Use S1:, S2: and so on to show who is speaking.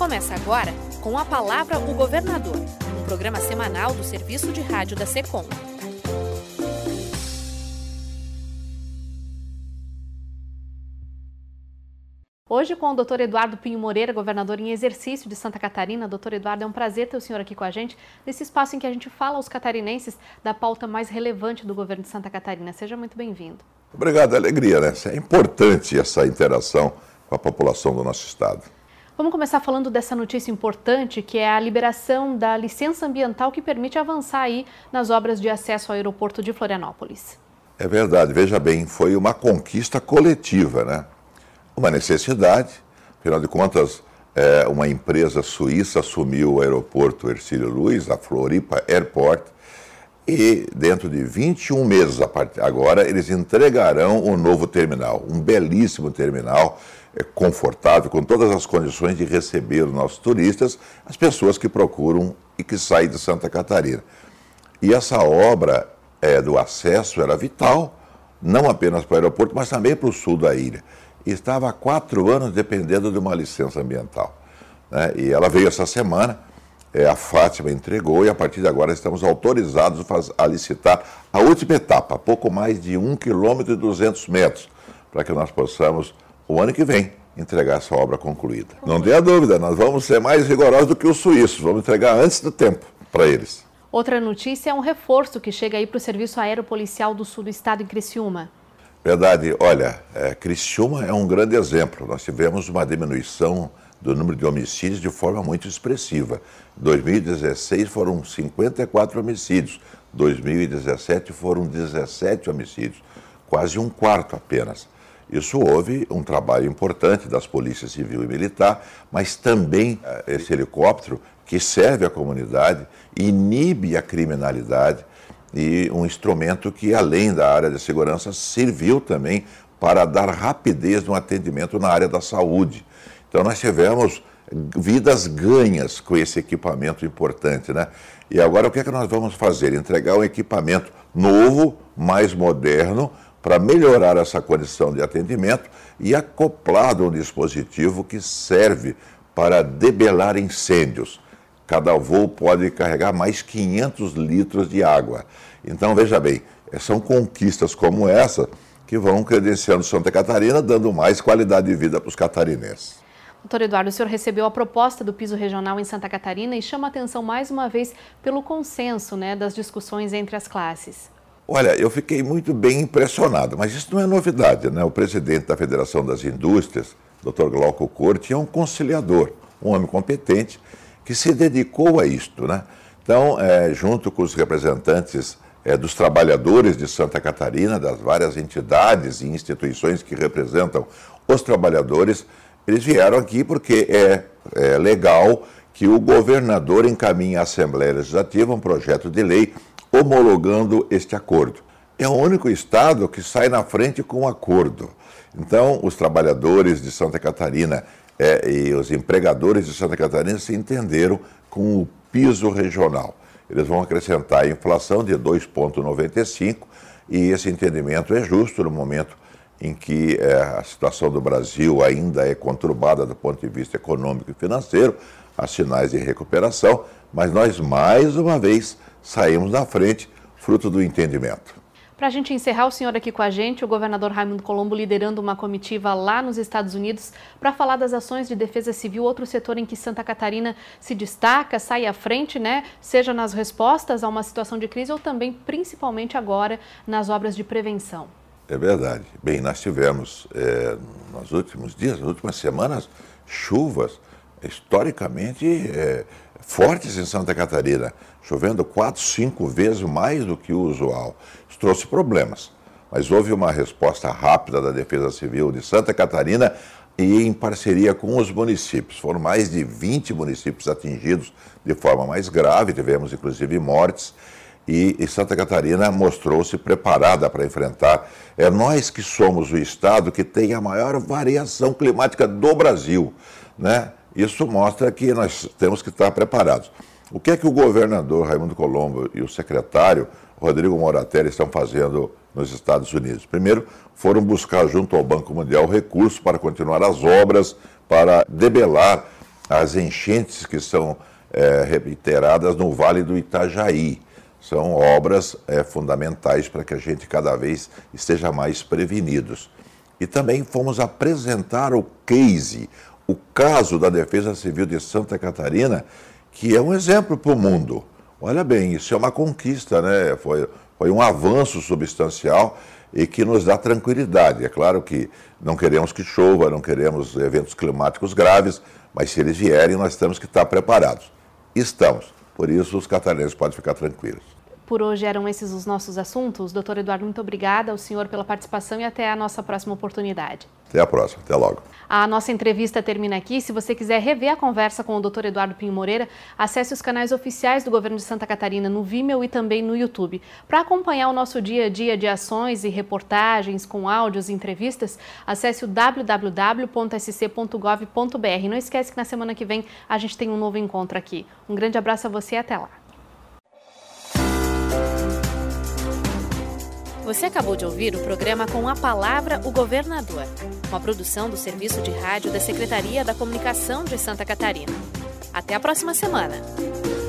S1: Começa agora com a palavra o governador, um programa semanal do Serviço de Rádio da SECOM. Hoje com o Dr. Eduardo Pinho Moreira, governador em exercício de Santa Catarina. Dr. Eduardo, é um prazer ter o senhor aqui com a gente, nesse espaço em que a gente fala aos catarinenses da pauta mais relevante do governo de Santa Catarina. Seja muito bem-vindo.
S2: Obrigado, alegria, né? É importante essa interação com a população do nosso estado.
S1: Vamos começar falando dessa notícia importante, que é a liberação da licença ambiental que permite avançar aí nas obras de acesso ao aeroporto de Florianópolis.
S2: É verdade, veja bem, foi uma conquista coletiva, né? Uma necessidade, afinal de contas, uma empresa suíça assumiu o aeroporto Hercílio Luz, a Floripa Airport, e dentro de 21 meses agora eles entregarão um novo terminal, um belíssimo terminal, confortável, com todas as condições de receber os nossos turistas, as pessoas que procuram e que saem de Santa Catarina. E essa obra do acesso era vital, não apenas para o aeroporto, mas também para o sul da ilha. E estava há 4 anos dependendo de uma licença ambiental, né? E ela veio essa semana, a Fátima entregou e a partir de agora estamos autorizados a licitar a última etapa, pouco mais de 1,2 km, para que nós possamos, o ano que vem, entregar essa obra concluída. Não tenha dúvida, nós vamos ser mais rigorosos do que os suíços, vamos entregar antes do tempo para eles.
S1: Outra notícia é um reforço que chega aí para o Serviço Aeropolicial do Sul do Estado em Criciúma.
S2: Verdade, olha, Criciúma é um grande exemplo. Nós tivemos uma diminuição do número de homicídios de forma muito expressiva. Em 2016 foram 54 homicídios, 2017 foram 17 homicídios, quase um quarto apenas. Isso houve um trabalho importante das polícias civil e militar, mas também esse helicóptero que serve à comunidade, inibe a criminalidade e um instrumento que, além da área de segurança, serviu também para dar rapidez no atendimento na área da saúde. Então nós tivemos vidas ganhas com esse equipamento importante, né? E agora o que é que nós vamos fazer? Entregar um equipamento novo, mais moderno, para melhorar essa condição de atendimento e acoplado a um dispositivo que serve para debelar incêndios. Cada voo pode carregar mais 500 litros de água. Então, veja bem, são conquistas como essa que vão credenciando Santa Catarina, dando mais qualidade de vida para os catarinenses.
S1: Doutor Eduardo, o senhor recebeu a proposta do piso regional em Santa Catarina e chama a atenção mais uma vez pelo consenso, né, das discussões entre as classes.
S2: Olha, eu fiquei muito bem impressionado, mas isso não é novidade, né? O presidente da Federação das Indústrias, Dr. Glauco Corte, é um conciliador, um homem competente que se dedicou a isto, né? Então, junto com os representantes dos trabalhadores de Santa Catarina, das várias entidades e instituições que representam os trabalhadores, eles vieram aqui porque é legal que o governador encaminhe à Assembleia Legislativa um projeto de lei homologando este acordo. É o único estado que sai na frente com um acordo. Então, os trabalhadores de Santa Catarina e os empregadores de Santa Catarina se entenderam com o piso regional. Eles vão acrescentar a inflação de 2,95 e esse entendimento é justo no momento em que a situação do Brasil ainda é conturbada do ponto de vista econômico e financeiro, há sinais de recuperação, mas nós mais uma vez saímos na frente, fruto do entendimento.
S1: Para a gente encerrar, o senhor aqui com a gente, o governador Raimundo Colombo liderando uma comitiva lá nos Estados Unidos para falar das ações de defesa civil, outro setor em que Santa Catarina se destaca, sai à frente, né? Seja nas respostas a uma situação de crise ou também, principalmente agora, nas obras de prevenção.
S2: É verdade. Bem, nós tivemos nos últimos dias, nas últimas semanas, chuvas historicamente fortes em Santa Catarina, chovendo 4, 5 vezes mais do que o usual. Isso trouxe problemas, mas houve uma resposta rápida da Defesa Civil de Santa Catarina e em parceria com os municípios. Foram mais de 20 municípios atingidos de forma mais grave, tivemos inclusive mortes, e Santa Catarina mostrou-se preparada para enfrentar. É nós que somos o estado que tem a maior variação climática do Brasil, né? Isso mostra que nós temos que estar preparados. O que é que o governador Raimundo Colombo e o secretário Rodrigo Moratelli estão fazendo nos Estados Unidos? Primeiro, foram buscar junto ao Banco Mundial recursos para continuar as obras, para debelar as enchentes que são reiteradas no Vale do Itajaí. São obras fundamentais para que a gente cada vez esteja mais prevenidos. E também fomos apresentar o case, o caso da Defesa Civil de Santa Catarina, que é um exemplo para o mundo. Olha bem, isso é uma conquista, né? Foi um avanço substancial e que nos dá tranquilidade. É claro que não queremos que chova, não queremos eventos climáticos graves, mas se eles vierem, nós temos que estar preparados. Estamos. Por isso, os catarinenses podem ficar tranquilos.
S1: Por hoje eram esses os nossos assuntos. Doutor Eduardo, muito obrigada ao senhor pela participação e até a nossa próxima oportunidade.
S2: Até a próxima, até logo.
S1: A nossa entrevista termina aqui. Se você quiser rever a conversa com o Dr. Eduardo Pinho Moreira, acesse os canais oficiais do Governo de Santa Catarina no Vimeo e também no YouTube. Para acompanhar o nosso dia a dia de ações e reportagens com áudios e entrevistas, acesse o www.sc.gov.br. Não esquece que na semana que vem a gente tem um novo encontro aqui. Um grande abraço a você e até lá. Você acabou de ouvir o programa Com a Palavra, o Governador, uma produção do Serviço de Rádio da Secretaria da Comunicação de Santa Catarina. Até a próxima semana!